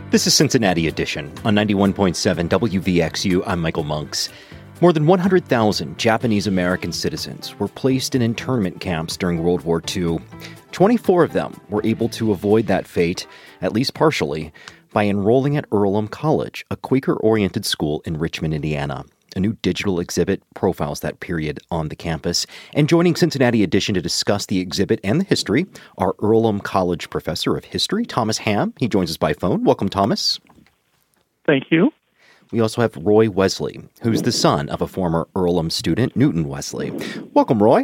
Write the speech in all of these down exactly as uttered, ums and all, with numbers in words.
This is Cincinnati Edition on ninety-one point seven W V X U. I'm Michael Monks. More than one hundred thousand Japanese American citizens were placed in internment camps during World War Two. twenty-four of them were able to avoid that fate, at least partially, by enrolling at Earlham College, a Quaker-oriented school in Richmond, Indiana. A new digital exhibit profiles that period on the campus. And joining Cincinnati Edition to discuss the exhibit and the history are Earlham College Professor of History, Thomas Ham. He joins us by phone. Welcome, Thomas. Thank you. We also have Roy Wesley, who's the son of a former Earlham student, Newton Wesley. Welcome, Roy.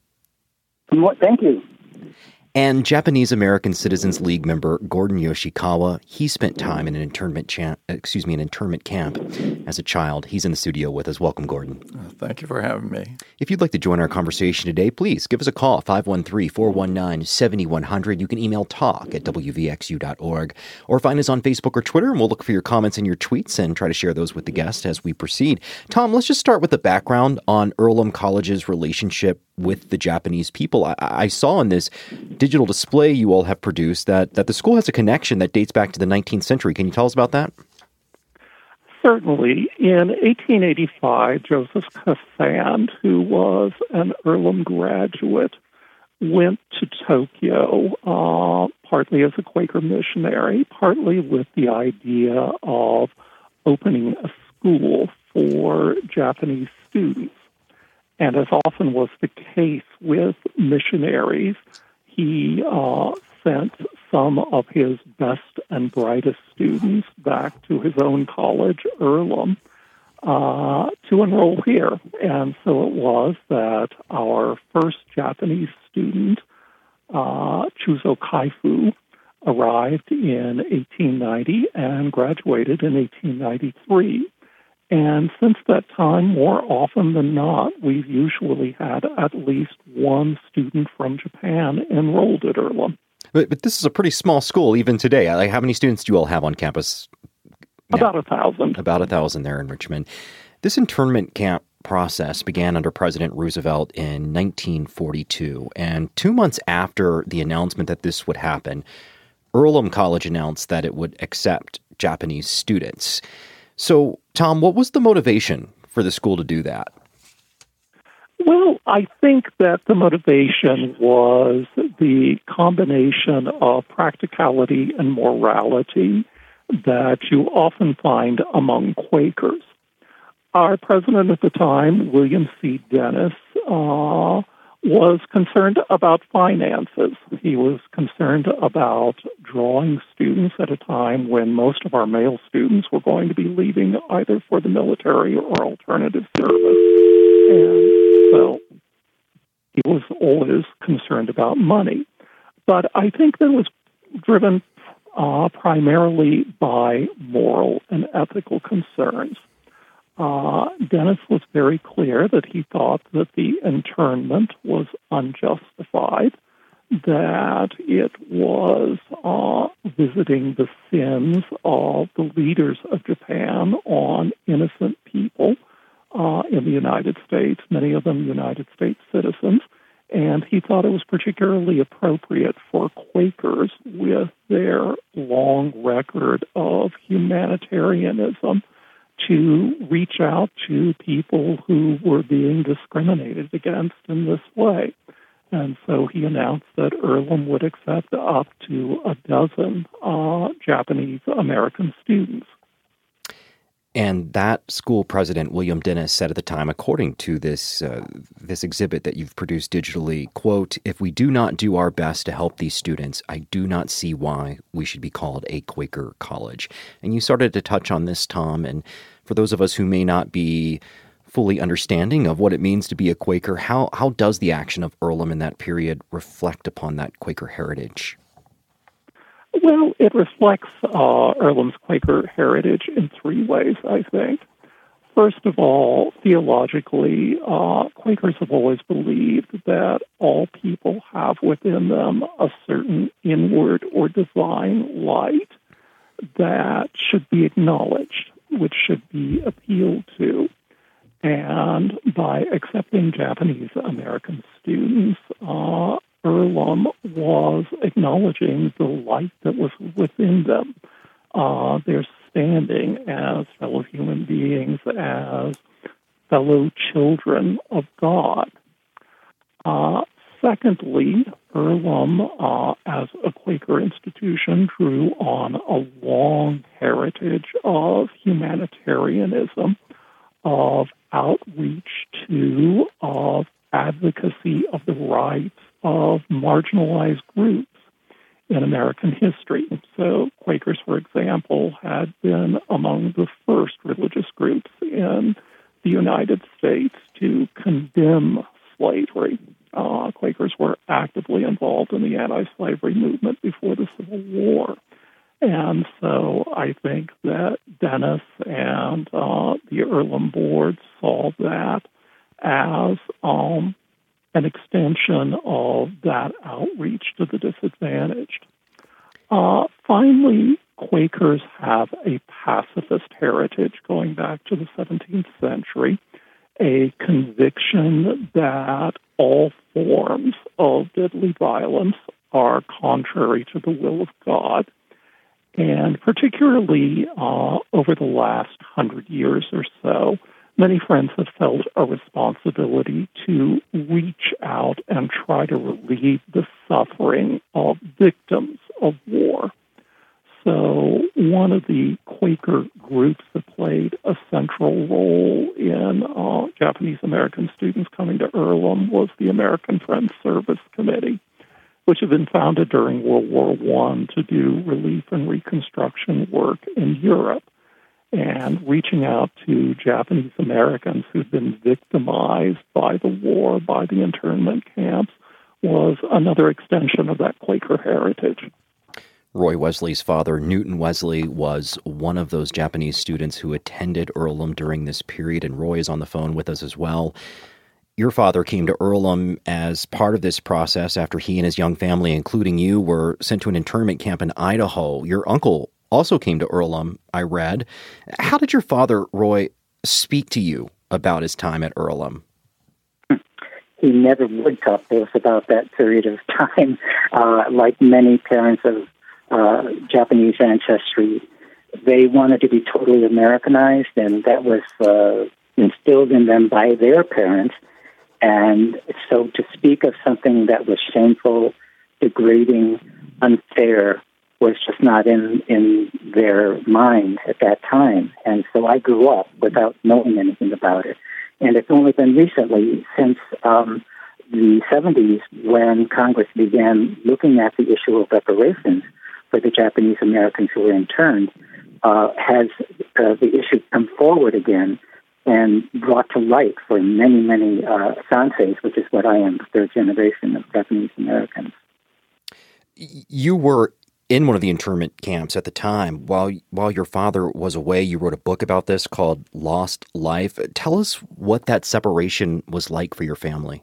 Thank you. And Japanese American Citizens League member Gordon Yoshikawa, he spent time in an internment cha- excuse me, an internment camp as a child. He's in the studio with us. Welcome, Gordon. Uh, thank you for having me. If you'd like to join our conversation today, please give us a call, five one three, four one nine, seven one zero zero. You can email talk at w v x u dot org or find us on Facebook or Twitter, and we'll look for your comments and your tweets and try to share those with the guest as we proceed. Tom, let's just start with the background on Earlham College's relationship with the Japanese people. I, I saw in this digital display you all have produced that, that the school has a connection that dates back to the nineteenth century. Can you tell us about that? Certainly. In eighteen eighty-five, Joseph Cassand, who was an Earlham graduate, went to Tokyo, uh, partly as a Quaker missionary, partly with the idea of opening a school for Japanese students. And as often was the case with missionaries, he uh, sent some of his best and brightest students back to his own college, Earlham, uh, to enroll here. And so it was that our first Japanese student, uh, Chuzo Kaifu, arrived in eighteen ninety and graduated in eighteen ninety-three. And since that time, more often than not, we've usually had at least one student from Japan enrolled at Earlham. But, but this is a pretty small school even today. Like, how many students do you all have on campus now? About a thousand. About a thousand there in Richmond. This internment camp process began under President Roosevelt in nineteen forty-two. And two months after the announcement that this would happen, Earlham College announced that it would accept Japanese students. So, Tom, what was the motivation for the school to do that? Well, I think that the motivation was the combination of practicality and morality that you often find among Quakers. Our president at the time, William C. Dennis, uh, was concerned about finances. He was concerned about drawing students at a time when most of our male students were going to be leaving either for the military or alternative service. And so he was always concerned about money. But I think that was driven uh, primarily by moral and ethical concerns. Uh, Dennis was very clear that he thought that the internment was unjustified, that it was uh, visiting the sins of the leaders of Japan on innocent people uh, in the United States, many of them United States citizens, and he thought it was particularly appropriate for Quakers with their long record of humanitarianism to reach out to people who were being discriminated against in this way. And so he announced that Earlham would accept up to a dozen uh, Japanese American students. And that school president, William Dennis, said at the time, according to this uh, this exhibit that you've produced digitally, quote, "If we do not do our best to help these students, I do not see why we should be called a Quaker college." And you started to touch on this, Tom, and for those of us who may not be fully understanding of what it means to be a Quaker, how how does the action of Earlham in that period reflect upon that Quaker heritage? Well, it reflects uh, Earlham's Quaker heritage in three ways, I think. First of all, theologically, uh, Quakers have always believed that all people have within them a certain inward or divine light that should be acknowledged, which should be appealed to. And by accepting Japanese American students, uh, Earlham was acknowledging the light that was within them. uh, their standing as fellow human beings, as fellow children of God. Uh, secondly, Earlham, uh, as a Quaker institution, drew on a long heritage of humanitarianism, of outreach to, of advocacy of the rights of marginalized groups in American history. So Quakers, for example, had been among the first religious groups in the United States to condemn slavery. Uh, Quakers were actively involved in the anti-slavery movement before the Civil War. And so I think that Dennis and uh, the Earlham board saw that as um, an extension of that outreach to the disadvantaged. Uh, finally, Quakers have a pacifist heritage going back to the seventeenth century, a conviction that all forms of deadly violence are contrary to the will of God. And particularly uh, over the last hundred years or so, many friends have felt a responsibility to reach out and try to relieve the suffering of victims of war. So one of the Quaker groups that played a central role in uh, Japanese-American students coming to Earlham was the American Friends Service Committee, which had been founded during World War One to do relief and reconstruction work in Europe. And reaching out to Japanese Americans who'd been victimized by the war, by the internment camps, was another extension of that Quaker heritage. Roy Wesley's father, Newton Wesley, was one of those Japanese students who attended Earlham during this period, and Roy is on the phone with us as well. Your father came to Earlham as part of this process after he and his young family, including you, were sent to an internment camp in Idaho. Your uncle also came to Earlham, I read. How did your father, Roy, speak to you about his time at Earlham? He never would talk to us about that period of time. Uh, like many parents of uh, Japanese ancestry, they wanted to be totally Americanized, and that was uh, instilled in them by their parents. And so to speak of something that was shameful, degrading, unfair, was just not in, in their mind at that time. And so I grew up without knowing anything about it. And it's only been recently, since um, the seventies, when Congress began looking at the issue of reparations for the Japanese Americans who were interned, uh, has uh, the issue come forward again and brought to light for many, many uh, Sanseis, which is what I am, the third generation of Japanese Americans. You were in one of the internment camps at the time. While while your father was away, you wrote a book about this called Lost Life. Tell us what that separation was like for your family.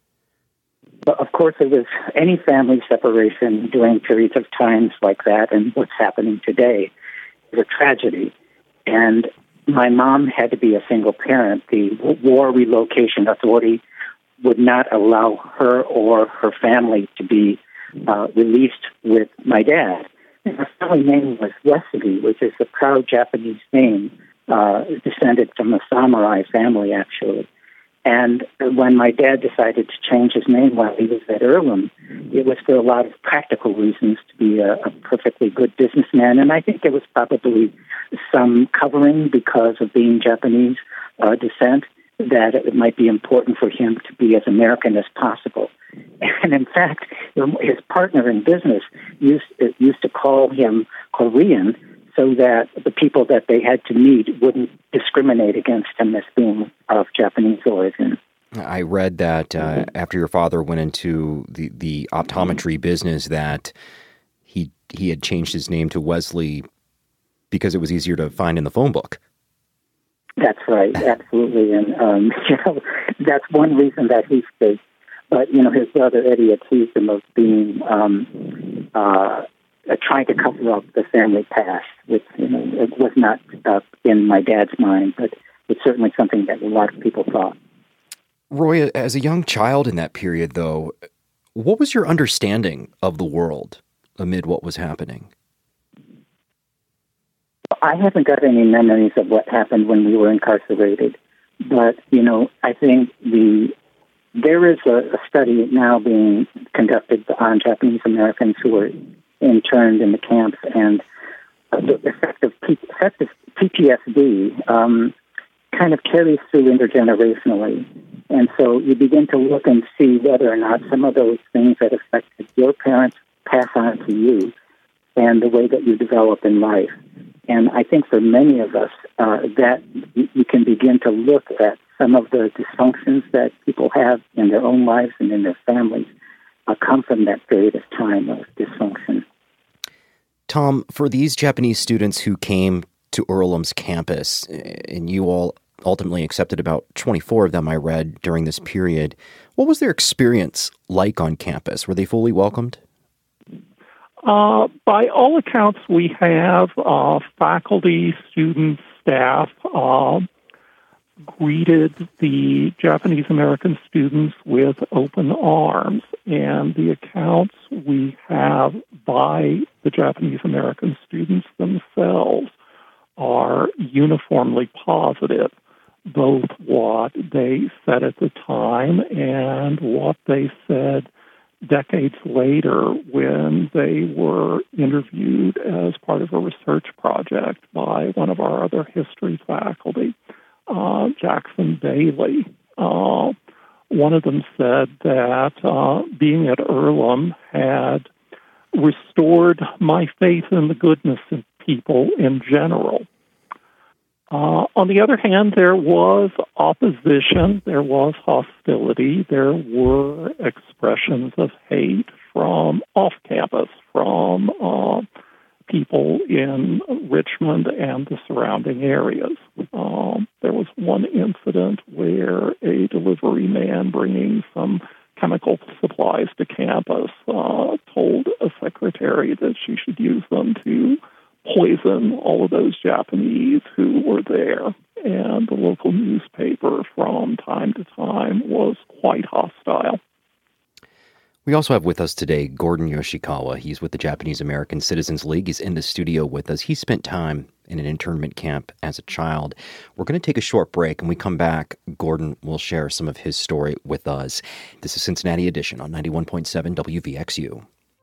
But of course, it was any family separation during periods of times like that, and what's happening today is a tragedy. And my mom had to be a single parent. The War Relocation Authority would not allow her or her family to be Uh, released with my dad. And her family name was Wesley, which is a proud Japanese name, uh, descended from a samurai family, actually. And when my dad decided to change his name while he was at Earlham, it was for a lot of practical reasons, to be a, a perfectly good businessman. And I think there was probably some covering because of being Japanese uh, descent, that it might be important for him to be as American as possible. And in fact, his partner in business used used to call him Korean so that the people that they had to meet wouldn't discriminate against him as being of Japanese origin. I read that uh, mm-hmm. after your father went into the, the optometry mm-hmm. business, that he he had changed his name to Wesley because it was easier to find in the phone book. That's right, absolutely. And, um, you know, that's one reason that he stayed. But, you know, his brother Eddie accused him of being, um, uh, trying to cover up the family past, which, you know, it was not uh, in my dad's mind, but it's certainly something that a lot of people thought. Roy, as a young child in that period, though, what was your understanding of the world amid what was happening? I haven't got any memories of what happened when we were incarcerated, but, you know, I think the there is a, a study now being conducted on Japanese Americans who were interned in the camps, and uh, the effect of, P- effect of P T S D um, kind of carries through intergenerationally. And so you begin to look and see whether or not some of those things that affected your parents pass on to you and the way that you develop in life. And I think for many of us, uh, that you, you can begin to look at some of the dysfunctions that people have in their own lives and in their families uh, come from that period of time of dysfunction. Tom, for these Japanese students who came to Earlham's campus, and you all ultimately accepted about twenty-four of them, I read, during this period, what was their experience like on campus? Were they fully welcomed? Uh, by all accounts, we have uh, faculty, students, staff uh, greeted the Japanese American students with open arms. And the accounts we have by the Japanese American students themselves are uniformly positive, both what they said at the time and what they said decades later when they were interviewed as part of a research project by one of our other history faculty, uh, Jackson Bailey. Uh, one of them said that uh, being at Earlham had restored my faith in the goodness of people in general. Uh, on the other hand, there was opposition, there was hostility, there were expressions of hate from off-campus, from uh, people in Richmond and the surrounding areas. Um, there was one incident where a delivery man bringing some chemical supplies to campus uh, told a secretary that she should use them to poison all of those Japanese who were there. And the local newspaper from time to time was quite hostile. We also have with us today Gordon Yoshikawa. He's with the Japanese American Citizens League. He's in the studio with us. He spent time in an internment camp as a child. We're going to take a short break, and when we come back, Gordon will share some of his story with us. This is Cincinnati Edition on ninety-one point seven W V X U.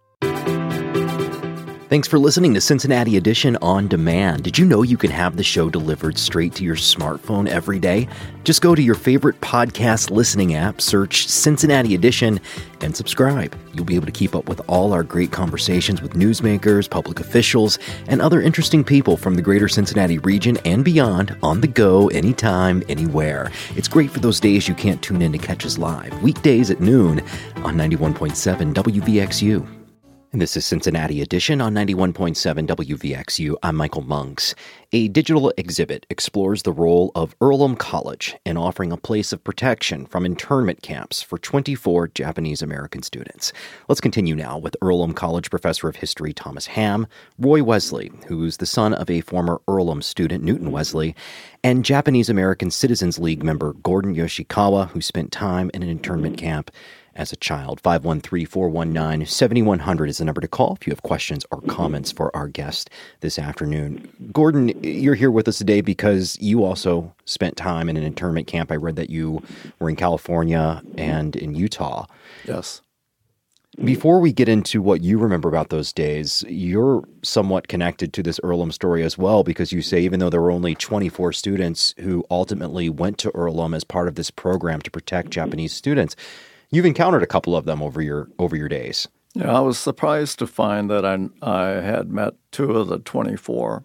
Thanks for listening to Cincinnati Edition On Demand. Did you know you can have the show delivered straight to your smartphone every day? Just go to your favorite podcast listening app, search Cincinnati Edition, and subscribe. You'll be able to keep up with all our great conversations with newsmakers, public officials, and other interesting people from the greater Cincinnati region and beyond on the go, anytime, anywhere. It's great for those days you can't tune in to catch us live, weekdays at noon on ninety-one point seven W V X U. And this is Cincinnati Edition on ninety-one point seven W V X U. I'm Michael Monks. A digital exhibit explores the role of Earlham College in offering a place of protection from internment camps for twenty-four Japanese American students. Let's continue now with Earlham College Professor of History Thomas Ham, Roy Wesley, who's the son of a former Earlham student, Newton Wesley, and Japanese American Citizens League member Gordon Yoshikawa, who spent time in an internment camp as a child. five one three, four one nine, seven one zero zero is the number to call if you have questions or comments for our guest this afternoon. Gordon, you're here with us today because you also spent time in an internment camp. I read that you were in California and in Utah. Yes. Before we get into what you remember about those days, you're somewhat connected to this Earlham story as well, because you say even though there were only twenty-four students who ultimately went to Earlham as part of this program to protect Japanese students, you've encountered a couple of them over your over your days. Yeah, I was surprised to find that I, I had met two of the twenty-four.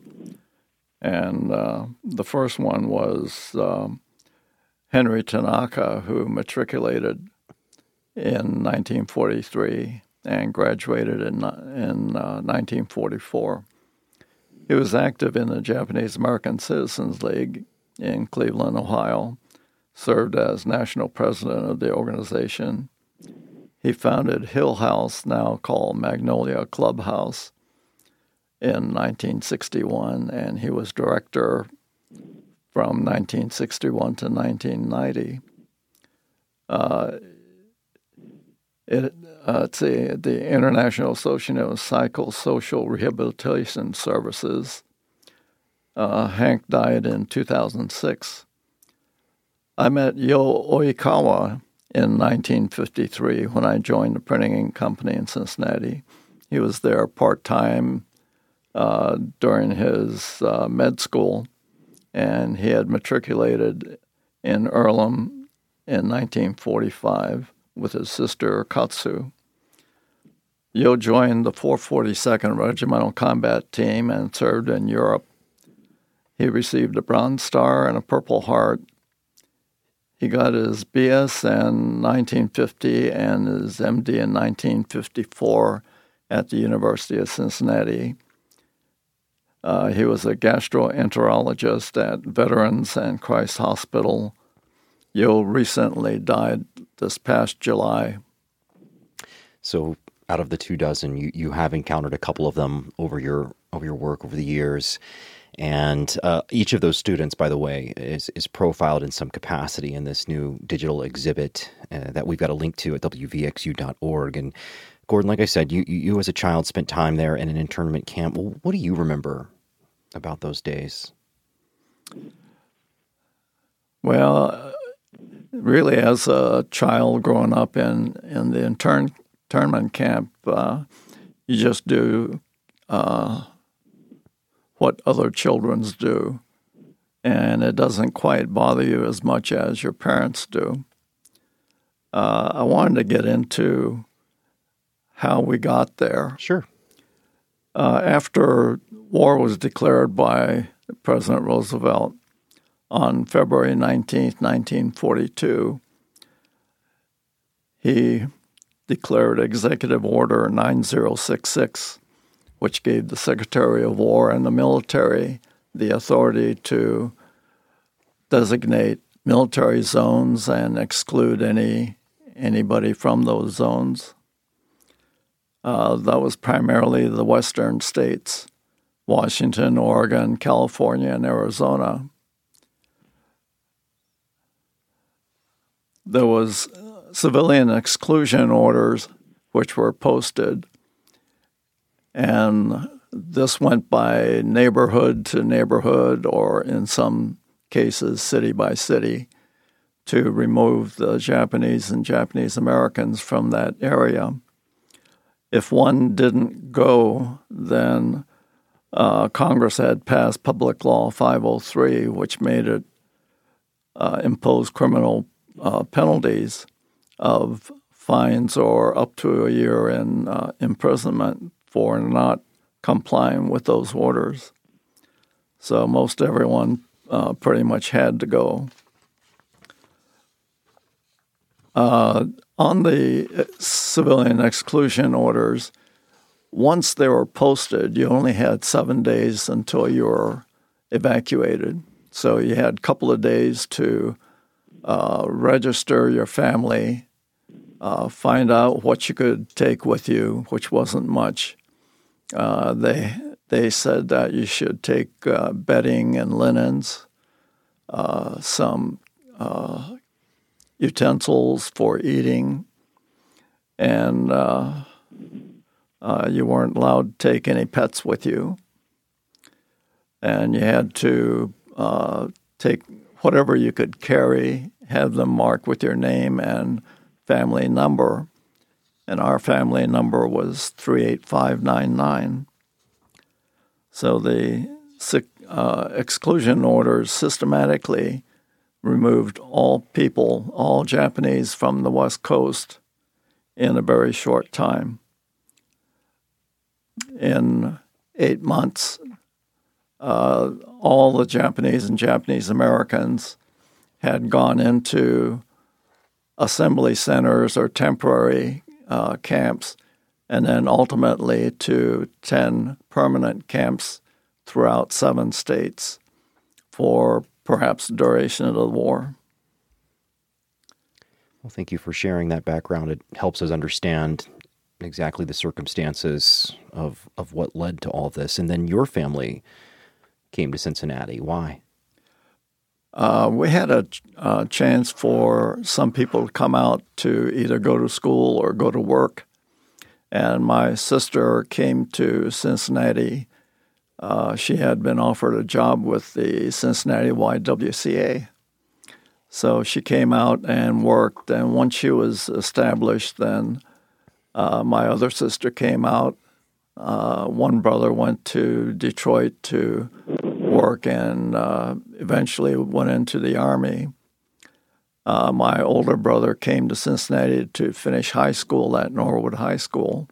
And uh, the first one was um, Henry Tanaka, who matriculated in nineteen forty-three and graduated in, in uh, nineteen forty-four. He was active in the Japanese American Citizens League in Cleveland, Ohio, served as national president of the organization. He founded Hill House, now called Magnolia Clubhouse, in nineteen sixty-one, and he was director from nineteen sixty-one to nineteen ninety. Uh, it, uh, let's see, the International Association of Psychosocial Rehabilitation Services Uh, Hank died in two thousand six. I met Yo Oikawa in nineteen fifty-three when I joined the printing company in Cincinnati. He was there part-time uh, during his uh, med school, and he had matriculated in Earlham in nineteen forty-five with his sister Katsu. Yo joined the four forty-second Regimental Combat Team and served in Europe. He received a Bronze Star and a Purple Heart. He got his B S in nineteen fifty and his M D in nineteen fifty-four at the University of Cincinnati. Uh, he was a gastroenterologist at Veterans and Christ Hospital. Yo recently died this past July. So out of the two dozen, you, you have encountered a couple of them over your over your work over the years. And uh, each of those students, by the way, is, is profiled in some capacity in this new digital exhibit uh, that we've got a link to at W V X U dot org. And Gordon, like I said, you, you as a child spent time there in an internment camp. Well, what do you remember about those days? Well, really, as a child growing up in, in the intern, internment camp, uh, you just do uh, what other children's do, and it doesn't quite bother you as much as your parents do. Uh, I wanted to get into how we got there. Sure. Uh, after war was declared by President Roosevelt on February nineteenth, nineteen forty-two, he declared Executive Order nine zero six six, which gave the Secretary of War and the military the authority to designate military zones and exclude any anybody from those zones. Uh, that was primarily the western states, Washington, Oregon, California, and Arizona. There was civilian exclusion orders which were posted, and this went by neighborhood to neighborhood, or in some cases, city by city, to remove the Japanese and Japanese Americans from that area. If one didn't go, then uh, Congress had passed Public Law five oh three, which made it uh, impose criminal uh, penalties of fines or up to a year in uh, imprisonment for not complying with those orders. So most everyone uh, pretty much had to go. Uh, on the civilian exclusion orders, once they were posted, you only had seven days until you were evacuated. So you had a couple of days to uh, register your family, uh, find out what you could take with you, which wasn't much. Uh, they they said that you should take uh, bedding and linens, uh, some uh, utensils for eating, and uh, uh, you weren't allowed to take any pets with you. And you had to uh, take whatever you could carry, have them marked with your name and family number. And our family number was three eight five nine nine. So the uh, exclusion orders systematically removed all people, all Japanese from the West Coast in a very short time. In eight months, uh, all the Japanese and Japanese Americans had gone into assembly centers or temporary uh, camps, and then ultimately to ten permanent camps throughout seven states for perhaps the duration of the war. Well, thank you for sharing that background. It helps us understand exactly the circumstances of, of what led to all this. And then your family came to Cincinnati. Why? Uh, we had a, a chance for some people to come out to either go to school or go to work. And my sister came to Cincinnati uh, she had been offered a job with the Cincinnati Y W C A. So she came out and worked, and once she was established, then uh, my other sister came out. Uh, one brother went to Detroit to work and uh, eventually went into the Army. Uh, my older brother came to Cincinnati to finish high school at Norwood High School.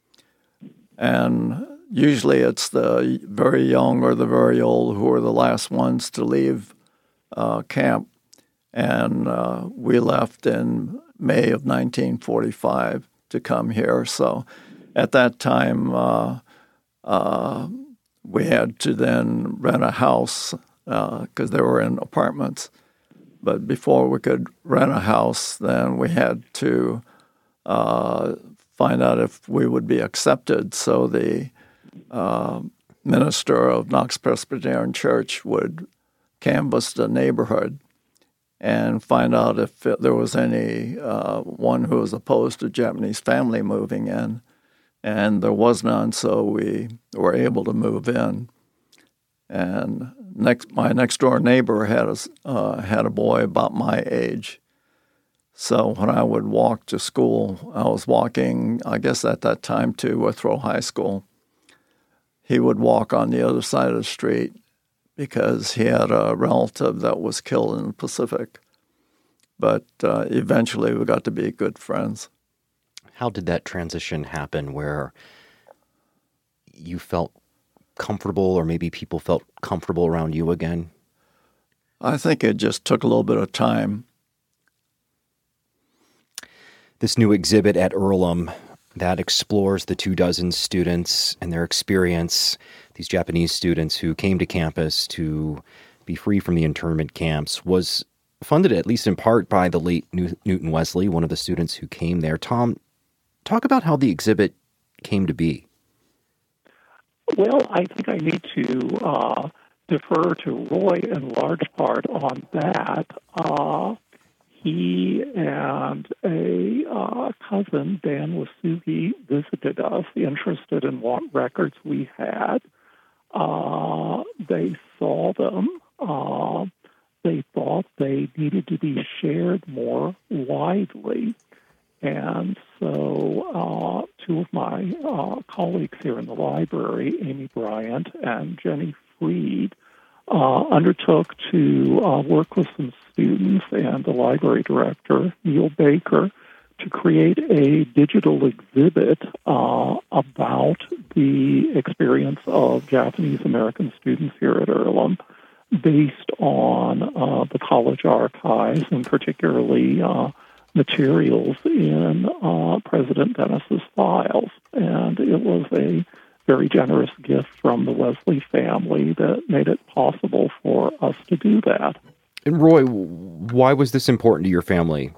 And usually it's the very young or the very old who are the last ones to leave uh, camp. And uh, we left in May of nineteen forty-five to come here. So at that time, uh, uh, we had to then rent a house because uh, they were in apartments. But before we could rent a house, then we had to uh, find out if we would be accepted. So the uh, minister of Knox Presbyterian Church would canvass the neighborhood and find out if there was any uh, one who was opposed to Japanese family moving in. And there was none, so we were able to move in. And next, my next-door neighbor had a, uh, had a boy about my age. So when I would walk to school, I was walking, I guess at that time, to Withrow High School. He would walk on the other side of the street because he had a relative that was killed in the Pacific. But uh, eventually we got to be good friends. How did that transition happen where you felt comfortable, or maybe people felt comfortable around you again? I think it just took a little bit of time. This new exhibit at Earlham that explores the two dozen students and their experience, these Japanese students who came to campus to be free from the internment camps, was funded at least in part by the late Newton Wesley, one of the students who came there. Tom, talk about how the exhibit came to be. Well, I think I need to uh, defer to Roy in large part on that. Uh, he and a uh, cousin, Dan Wasugi, visited us, interested in what records we had. Uh, they saw them. Uh, they thought they needed to be shared more widely. And so uh, two of my uh, colleagues here in the library, Amy Bryant and Jenny Freed, uh, undertook to uh, work with some students and the library director, Neil Baker, to create a digital exhibit uh, about the experience of Japanese American students here at Earlham, based on uh, the college archives, and particularly uh, materials in uh, President Dennis's files. And it was a very generous gift from the Wesley family that made it possible for us to do that. And Roy, why was this important to your family?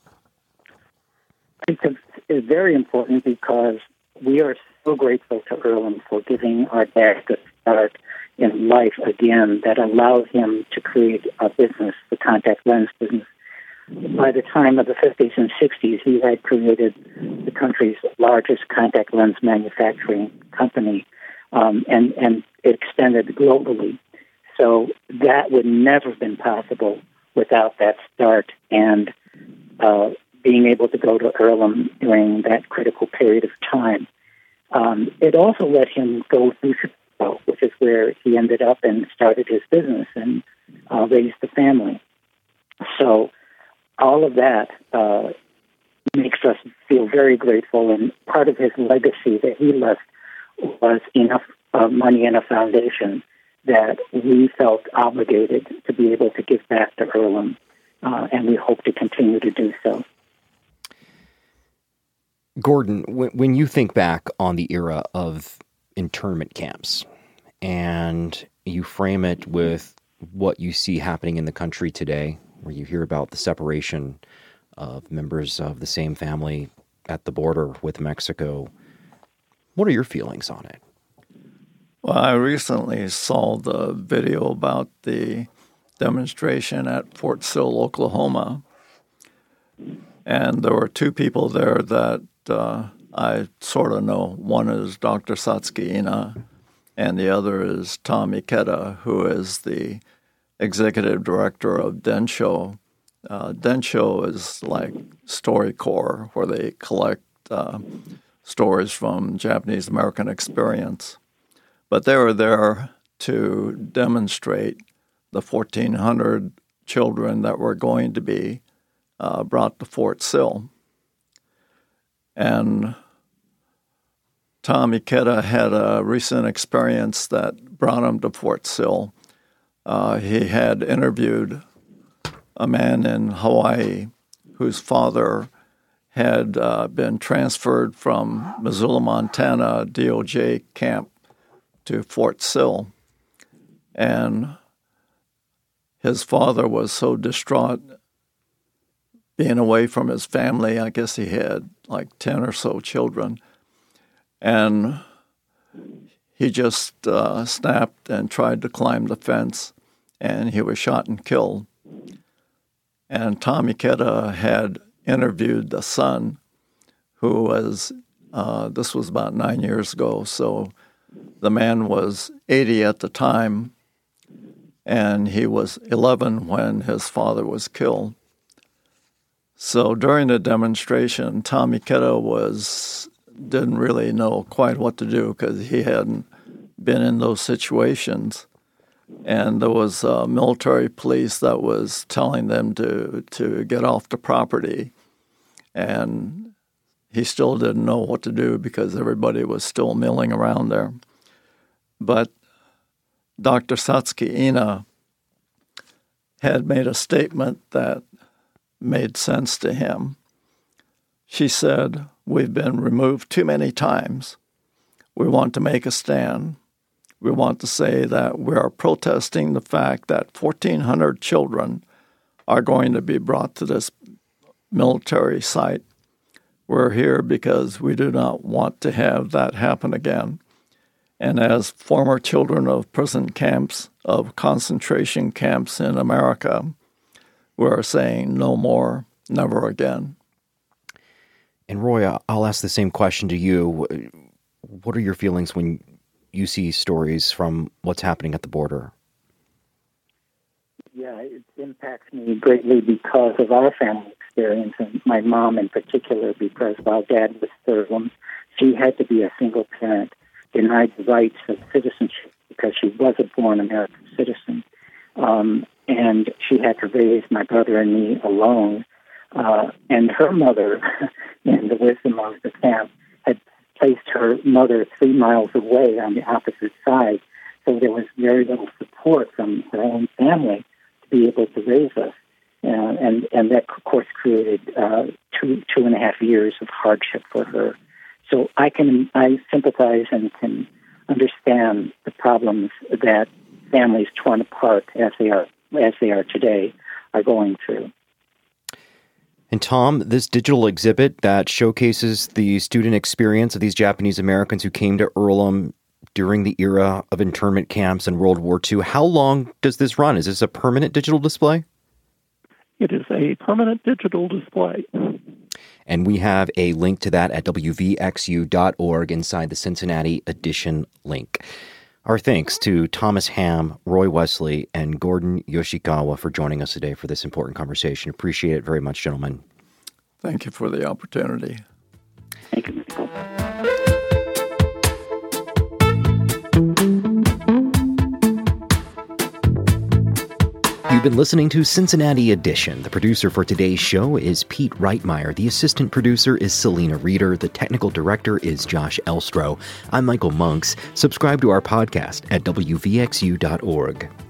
It's, it's very important because we are so grateful to Earlham for giving our dad a start in life again that allowed him to create a business, the contact lens business. By the time of the fifties and sixties, he had created the country's largest contact lens manufacturing company, um, and, and it extended globally. So that would never have been possible without that start and uh, being able to go to Earlham during that critical period of time. Um, it also let him go through Chicago, which is where he ended up and started his business and uh, raised the family. So all of that uh, makes us feel very grateful, and part of his legacy that he left was enough uh, money in a foundation that we felt obligated to be able to give back to Earlham, uh, and we hope to continue to do so. Gordon, when, when you think back on the era of internment camps and you frame it with what you see happening in the country today, where you hear about the separation of members of the same family at the border with Mexico, what are your feelings on it? Well, I recently saw the video about the demonstration at Fort Sill, Oklahoma, and there were two people there that uh, I sort of know. One is Doctor Satsuki Ina, and the other is Tom Ikeda, who is the executive director of Densho. Uh, Densho is like StoryCorps, where they collect uh, stories from Japanese American experience. But they were there to demonstrate the fourteen hundred children that were going to be uh, brought to Fort Sill. And Tom Ikeda had a recent experience that brought him to Fort Sill. Uh, he had interviewed a man in Hawaii whose father had uh, been transferred from Missoula, Montana, D O J camp to Fort Sill. And his father was so distraught being away from his family. I guess he had like ten or so children. And he just uh, snapped and tried to climb the fence, and he was shot and killed. And Tom Ikeda had interviewed the son, who was, uh, this was about nine years ago, so the man was eighty at the time, and he was eleven when his father was killed. So during the demonstration, Tom Ikeda was didn't really know quite what to do because he hadn't been in those situations. And there was uh, military police that was telling them to, to get off the property. And he still didn't know what to do because everybody was still milling around there. But Doctor Satsuki Ina had made a statement that made sense to him. She said, "We've been removed too many times. We want to make a stand. We want to say that we are protesting the fact that fourteen hundred children are going to be brought to this military site. We're here because we do not want to have that happen again. And as former children of prison camps, of concentration camps in America, we are saying no more, never again." And Roy, I'll ask the same question to you. What are your feelings when you see stories from what's happening at the border? Yeah, it impacts me greatly because of our family experience, and my mom in particular, because while Dad was third, she had to be a single parent, denied the rights of citizenship because she was a born American citizen. Um, and she had to raise my brother and me alone. Uh, and her mother, in the wisdom of the camp, had placed her mother three miles away on the opposite side. So there was very little support from her own family to be able to raise us. Uh, and, and that, of course, created uh, two, two and a half years of hardship for her. So I can I sympathize and can understand the problems that families torn apart as they are as they are today are going through. And Tom, this digital exhibit that showcases the student experience of these Japanese Americans who came to Earlham during the era of internment camps in World War Two, how long does this run? Is this a permanent digital display? It is a permanent digital display. And we have a link to that at W V X U dot org inside the Cincinnati edition link. Our thanks to Thomas Ham, Roy Wesley, and Gordon Yoshikawa for joining us today for this important conversation. Appreciate it very much, gentlemen. Thank you for the opportunity. Thank you, Michael. You've been listening to Cincinnati Edition. The producer for today's show is Pete Reitmeyer. The assistant producer is Selena Reeder. The technical director is Josh Elstro. I'm Michael Monks. Subscribe to our podcast at W V X U dot org.